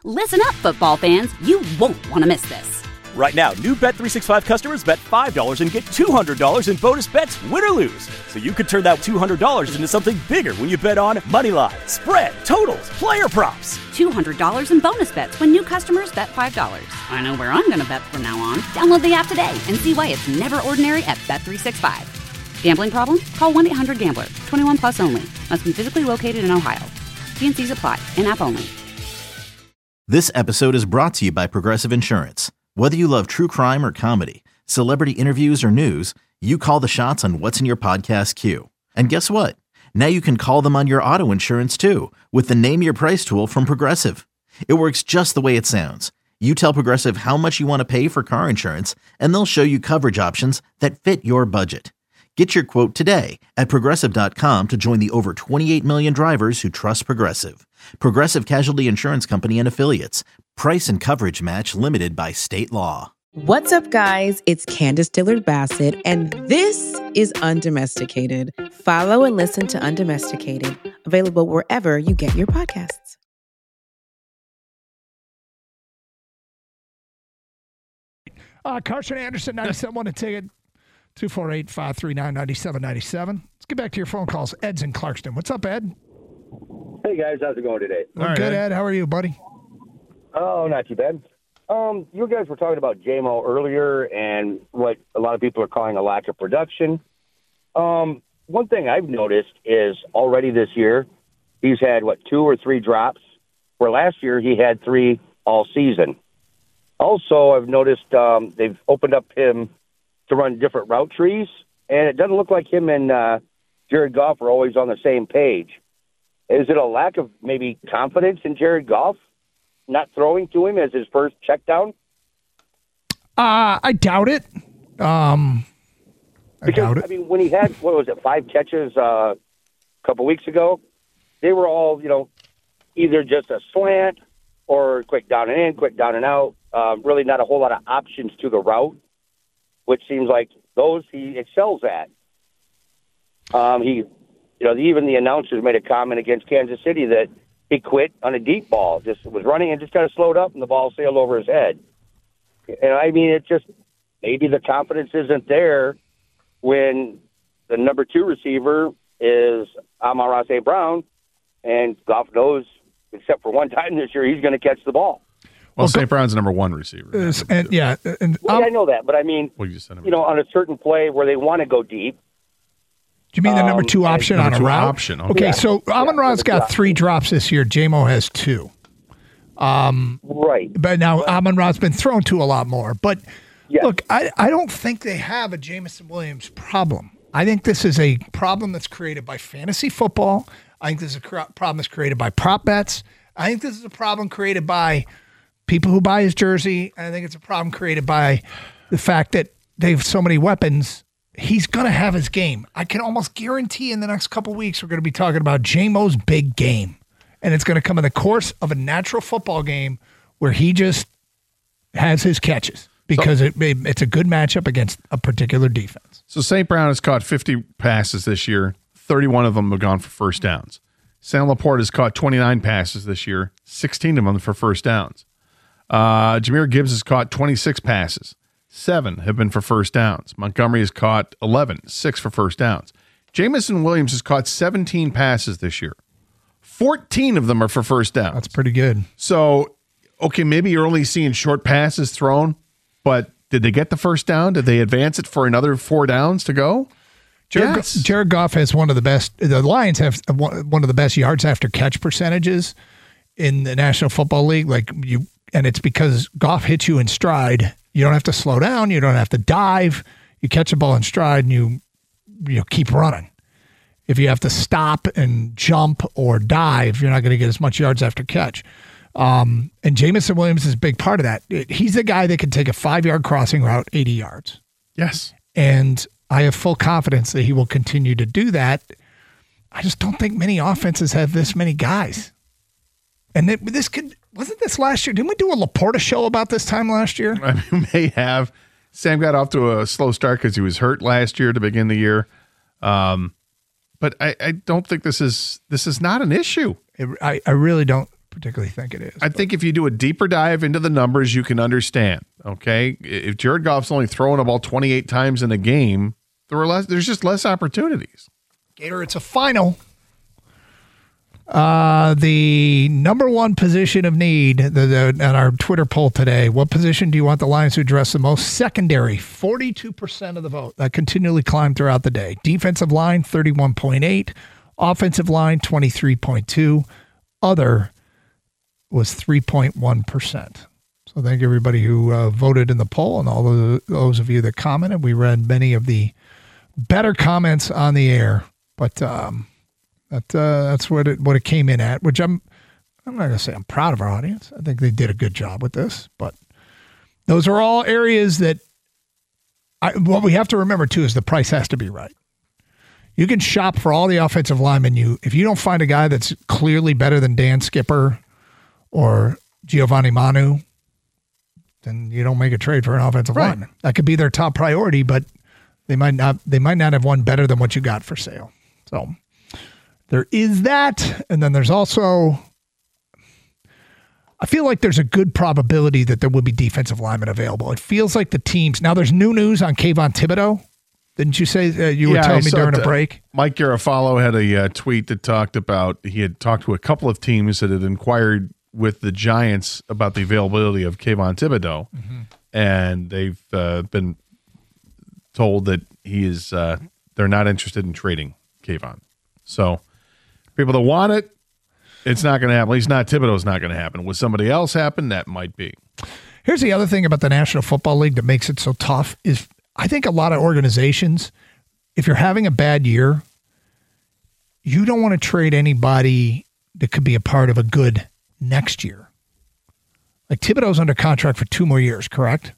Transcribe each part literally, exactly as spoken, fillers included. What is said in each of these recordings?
Listen up, football fans. You won't want to miss this. Right now, new Bet three sixty-five customers bet five dollars and get two hundred dollars in bonus bets, win or lose. So you could turn that two hundred dollars into something bigger when you bet on money line, spread, totals, player props. two hundred dollars in bonus bets when new customers bet five dollars. I know where I'm going to bet from now on. Download the app today and see why it's never ordinary at Bet three sixty-five. Gambling problem? Call one eight hundred gambler. twenty-one plus only. Must be physically located in Ohio. T and C's apply. In-app only. This episode is brought to you by Progressive Insurance. Whether you love true crime or comedy, celebrity interviews or news, you call the shots on what's in your podcast queue. And guess what? Now you can call them on your auto insurance too with the Name Your Price tool from Progressive. It works just the way it sounds. You tell Progressive how much you want to pay for car insurance, and they'll show you coverage options that fit your budget. Get your quote today at Progressive dot com to join the over twenty-eight million drivers who trust Progressive. Progressive Casualty Insurance Company and Affiliates. Price and coverage match limited by state law. What's up, guys? It's Candace Dillard-Bassett, and this is Undomesticated. Follow and listen to Undomesticated, available wherever you get your podcasts. Uh, Carson Anderson, ninety-seven one, a ticket. two four eight, five three nine, nine seven nine seven. Let's get back to your phone calls. Ed's in Clarkston. What's up, Ed? Hey, guys. How's it going today? Well, good, Ed. How are you, buddy? Oh, not too bad. Um, you guys were talking about J-Mo earlier and what a lot of people are calling a lack of production. Um, one thing I've noticed is already this year, he's had, what, two or three drops, where last year he had three all season. Also, I've noticed um, they've opened up him to run different route trees, and it doesn't look like him and uh, Jared Goff are always on the same page. Is it a lack of maybe confidence in Jared Goff not throwing to him as his first check down? Uh, I doubt it. Um, I because, doubt it. I mean, when he had, what was it, five catches uh, a couple weeks ago, they were all, you know, either just a slant or quick down and in, quick down and out. Uh, really not a whole lot of options to the route, which seems like those he excels at. Um, he, you know, even the announcers made a comment against Kansas City that he quit on a deep ball, just was running and just kind of slowed up and the ball sailed over his head. And I mean, it just, maybe the confidence isn't there when the number two receiver is Amon-Ra Saint Brown, and Goff knows, except for one time this year, he's going to catch the ball. Well, well Saint Brown's the number one receiver. Uh, and, yeah. And, well, um, I know that, but I mean, well, you, just said you know, on a certain play where they want to go deep. Do you mean the number two um, option on a route? Option. Okay, okay yeah. so Amon-Ra's yeah, got three drops this year. J-Mo has two. Um, right. But now Amon-Ra's been thrown to a lot more. But yes. look, I, I don't think they have a Jameson Williams problem. I think this is a problem that's created by fantasy football. I think this is a cr- problem that's created by prop bets. I think this is a problem created by people who buy his jersey. And I think it's a problem created by the fact that they have so many weapons. He's going to have his game. I can almost guarantee in the next couple of weeks we're going to be talking about J-Mo's big game. And it's going to come in the course of a natural football game where he just has his catches because so, it, it, it's a good matchup against a particular defense. So Saint Brown has caught fifty passes this year. thirty-one of them have gone for first downs. Sam Laporte has caught twenty-nine passes this year. sixteen of them for first downs. Uh, Jahmyr Gibbs has caught twenty-six passes. Seven have been for first downs. Montgomery has caught eleven, six for first downs. Jameson Williams has caught seventeen passes this year. fourteen of them are for first downs. That's pretty good. So, okay, maybe you're only seeing short passes thrown, but did they get the first down? Did they advance it for another four downs to go? Jared, yes. Jared Goff has one of the best, the Lions have one of the best yards after catch percentages in the National Football League. Like you, and it's because Goff hits you in stride. You don't have to slow down. You don't have to dive. You catch a ball in stride and you, you know, keep running. If you have to stop and jump or dive, you're not going to get as much yards after catch. Um, and Jameson Williams is a big part of that. He's the guy that can take a five-yard crossing route eighty yards. Yes. And I have full confidence that he will continue to do that. I just don't think many offenses have this many guys. And it, this could wasn't this last year? Didn't we do a Laporta show about this time last year? I mean, we may have. Sam got off to a slow start because he was hurt last year to begin the year. Um, but I, I don't think this is this is not an issue. It, I, I really don't particularly think it is. I but. think if you do a deeper dive into the numbers, you can understand. Okay, if Jared Goff's only throwing the ball twenty-eight times in a game, there are less. There's just less opportunities. Gator, it's a final. Uh, the number one position of need the, the, on our Twitter poll today, what position do you want the Lions to address the most? Secondary, forty-two percent of the vote. That continually climbed throughout the day. Defensive line, thirty-one point eight. Offensive line, twenty-three point two. Other was three point one percent. So thank everybody who uh, voted in the poll and all of those of you that commented. We read many of the better comments on the air, but um, that uh, that's what it what it came in at. Which I'm I'm not gonna say I'm proud of our audience. I think they did a good job with this, but those are all areas that I, what we have to remember too is the price has to be right. You can shop for all the offensive linemen. You if you don't find a guy that's clearly better than Dan Skipper or Giovanni Manu, then you don't make a trade for an offensive right. lineman. That could be their top priority, but they might not. They might not have one better than what you got for sale. So there is that, and then there's also. I feel like there's a good probability that there will be defensive linemen available. It feels like the teams now. There's new news on Kayvon Thibodeau. Didn't you say uh, you were yeah, telling I me during it, a break? Mike Garafalo had a uh, tweet that talked about he had talked to a couple of teams that had inquired with the Giants about the availability of Kayvon Thibodeau, mm-hmm. and they've uh, been told that he is uh, they're not interested in trading Kayvon. So people that want it, it's not going to happen. At least not Thibodeau's not going to happen. Would somebody else happen? That might be. Here's the other thing about the National Football League that makes it so tough is I think a lot of organizations, if you're having a bad year, you don't want to trade anybody that could be a part of a good next year. Like Thibodeau's under contract for two more years, correct?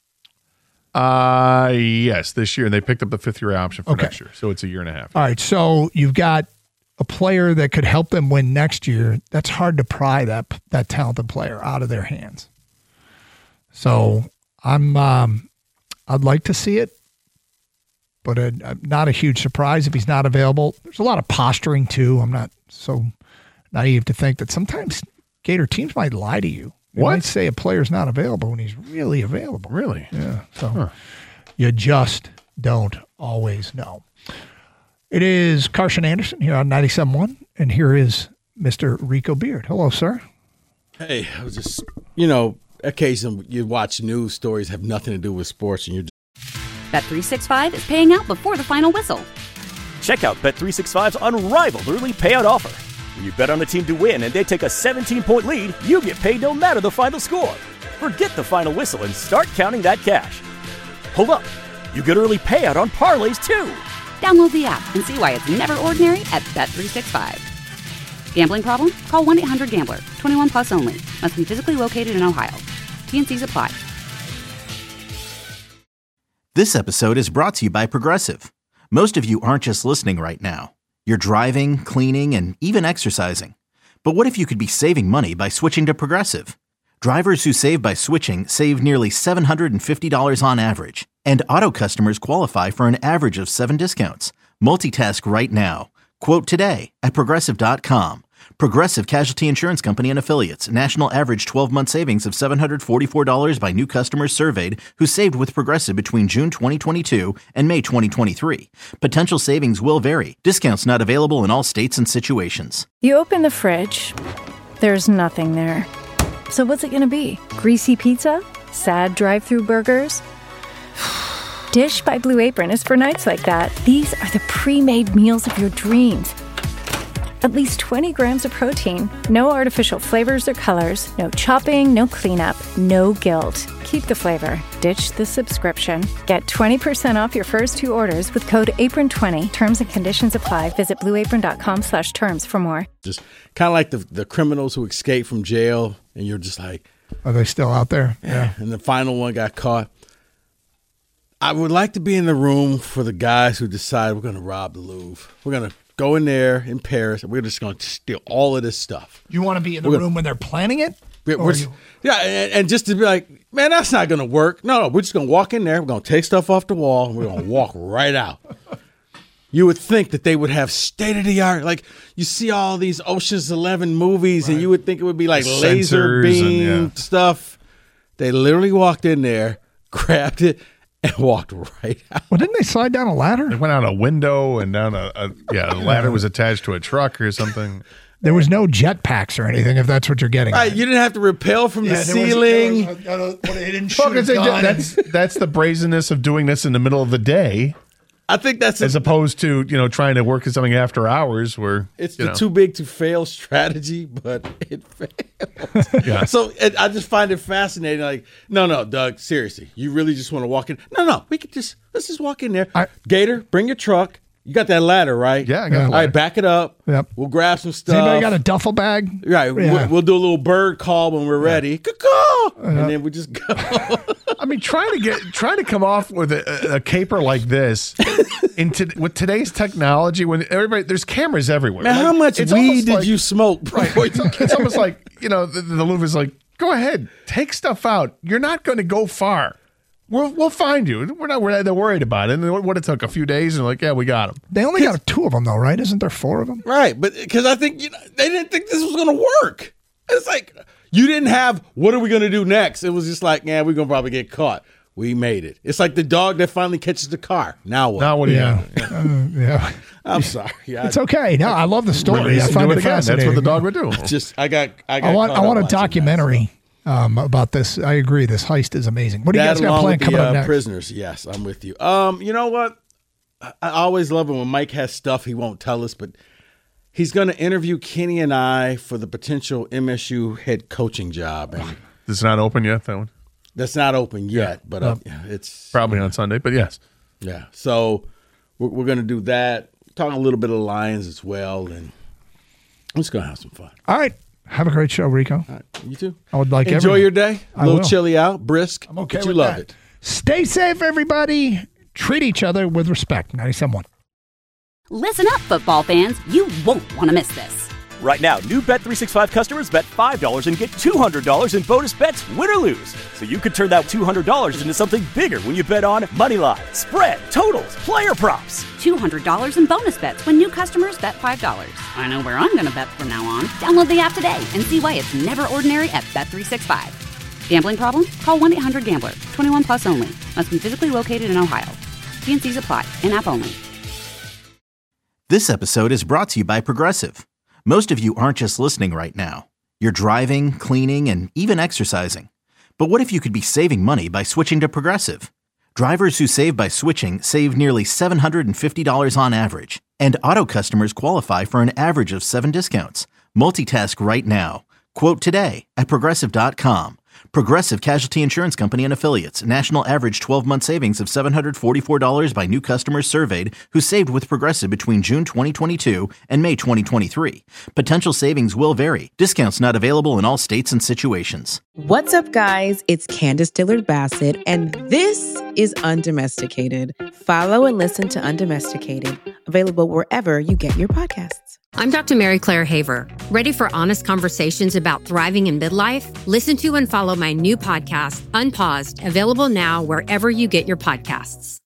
Uh, yes, this year. And they picked up the fifth year option for okay. next year. So it's a year and a half. All right. So you've got a player that could help them win next year. That's hard to pry that, that talented player out of their hands. So I'm, um, I'd like to see it, but a, a, not a huge surprise if he's not available. There's a lot of posturing, too. I'm not so naive to think that sometimes Gator teams might lie to you. They what? might say a player's not available when he's really available. Really? Yeah. So huh. you just don't always know. It is Carson Anderson here on ninety-seven point one, and here is Mister Rico Beard. Hello, sir. Hey, I was just, you know, occasionally you watch news stories have nothing to do with sports, and you're Bet three sixty-five is paying out before the final whistle. Check out Bet three sixty-five's unrivaled early payout offer. When you bet on a team to win and they take a seventeen-point lead, you get paid no matter the final score. Forget the final whistle and start counting that cash. Hold up. You get early payout on parlays, too. Download the app and see why it's never ordinary at Bet three sixty-five. Gambling problem? Call one eight hundred gambler. twenty-one plus only. Must be physically located in Ohio. T N Cs apply. This episode is brought to you by Progressive. Most of you aren't just listening right now. You're driving, cleaning, and even exercising. But what if you could be saving money by switching to Progressive? Drivers who save by switching save nearly seven hundred fifty dollars on average. And auto customers qualify for an average of seven discounts. Multitask right now. Quote today at Progressive dot com. Progressive Casualty Insurance Company and Affiliates. National average twelve-month savings of seven hundred forty-four dollars by new customers surveyed who saved with Progressive between June twenty twenty-two and May twenty twenty-three. Potential savings will vary. Discounts not available in all states and situations. You open the fridge. There's nothing there. So what's it going to be? Greasy pizza? Sad drive-thru burgers? Dish by Blue Apron is for nights like that. These are the pre-made meals of your dreams. At least twenty grams of protein, no artificial flavors or colors, no chopping, no cleanup, no guilt. Keep the flavor. Ditch the subscription. Get twenty percent off your first two orders with code apron twenty. Terms and conditions apply. Visit blue apron dot com slash terms for more. just kind of like the, the criminals who escape from jail, and you're just like, Are they still out there? yeah. And the final one got caught. I would like to be in the room for the guys who decide we're going to rob the Louvre. We're going to go in there in Paris, and we're just going to steal all of this stuff. You want to be in the We're room gonna, when they're planning it? We're, Or we're, you- yeah, and, and just to be like, man, that's not going to work. No, no, we're just going to walk in there. We're going to take stuff off the wall, and we're going to walk right out. You would think that they would have state-of-the-art, like you see all these Ocean's Eleven movies, right. and you would think it would be like The laser beam and, yeah. stuff. They literally walked in there, grabbed it, and walked right out. Well, didn't they slide down a ladder? They went out a window and down a, a yeah, the ladder was attached to a truck or something. There was no jetpacks or anything, if that's what you're getting Right, at. you didn't have to rappel from Yeah, the there was- ceiling. there was a- uh, what, they didn't Well, shoot 'cause a they did- gun. that's that's the brazenness of doing this in the middle of the day, I think that's as a, opposed to you know trying to work at something after hours where it's you the know. too big to fail strategy, but it failed. Yeah. So it, I just find it fascinating. Like, no, no, Doug, seriously, you really just want to walk in? No, no, we could just let's just walk in there. I- Gator, bring your truck. You got that ladder, right? Yeah, I got Yeah. the All ladder. right, back it up. Yep. We'll grab some Has stuff. anybody got a duffel bag? Right, Yeah. we'll, we'll do a little bird call when we're ready. Caw-caw! And then we just go. I mean, trying to get trying to come off with a, a caper like this into with today's technology when everybody there's cameras everywhere. Man, Like, how much it's weed almost did like- you smoke? Right. before It's, you it's almost like you know the, the Louvre is like, go ahead, take stuff out. You're not going to go far. We'll we'll find you. We're not we're not that worried about it. And what it took a few days, and like, yeah, we got them. They only got two of them, though, right? Isn't there four of them? Right, but because I think you know, they didn't think this was going to work. It's like you didn't have, what are we going to do next? It was just like, yeah, we're going to probably get caught. We made it. It's like the dog that finally catches the car. Now what? Now what do you? Yeah. got? Uh, yeah. I'm sorry. I, It's okay. No, I love the story. Release I and find do it it again. That's fascinating. what the dog would do. just I got I got I want caught I up want a watching that, documentary um, about this. I agree. This heist is amazing. What do you That guys got along planned with the coming up uh, next? prisoners. Yes, I'm with you. Um, you know what? I, I always love it when Mike has stuff he won't tell us, but he's going to interview Kenny and I for the potential M S U head coaching job, and It's not open yet. That one that's not open yet. But uh, it's probably on Sunday. But yes, yeah. So we're, we're going to do that. Talk a little bit of the Lions as well, and I'm just going to have some fun. All right. Have a great show, Rico. All right, you too. I would like enjoy everyone- your day. A I little will. chilly out, brisk. I'm okay but you with love that. it. Stay safe, everybody. Treat each other with respect. ninety-seven point one. Listen up, football fans. You won't want to miss this. Right now, new Bet three sixty-five customers bet five dollars and get two hundred dollars in bonus bets, win or lose. So you could turn that two hundred dollars into something bigger when you bet on Moneyline, spread, totals, player props. two hundred dollars in bonus bets when new customers bet five dollars. I know where I'm going to bet from now on. Download the app today and see why it's never ordinary at Bet three sixty-five. Gambling problem? Call one eight hundred gambler. twenty-one plus only. Must be physically located in Ohio. T and C's apply. In-app only. This episode is brought to you by Progressive. Most of you aren't just listening right now. You're driving, cleaning, and even exercising. But what if you could be saving money by switching to Progressive? Drivers who save by switching save nearly seven hundred fifty dollars on average. And auto customers qualify for an average of seven discounts. Multitask right now. Quote today at Progressive dot com. Progressive Casualty Insurance Company and Affiliates. National average twelve-month savings of seven hundred forty-four dollars by new customers surveyed who saved with Progressive between June twenty twenty-two and May twenty twenty-three. Potential savings will vary. Discounts not available in all states and situations. What's up, guys? It's Candace Dillard Bassett, and this is Undomesticated. Follow and listen to Undomesticated, available wherever you get your podcasts. I'm Doctor Mary Claire Haver. Ready for honest conversations about thriving in midlife? Listen to and follow my new podcast, Unpaused, available now wherever you get your podcasts.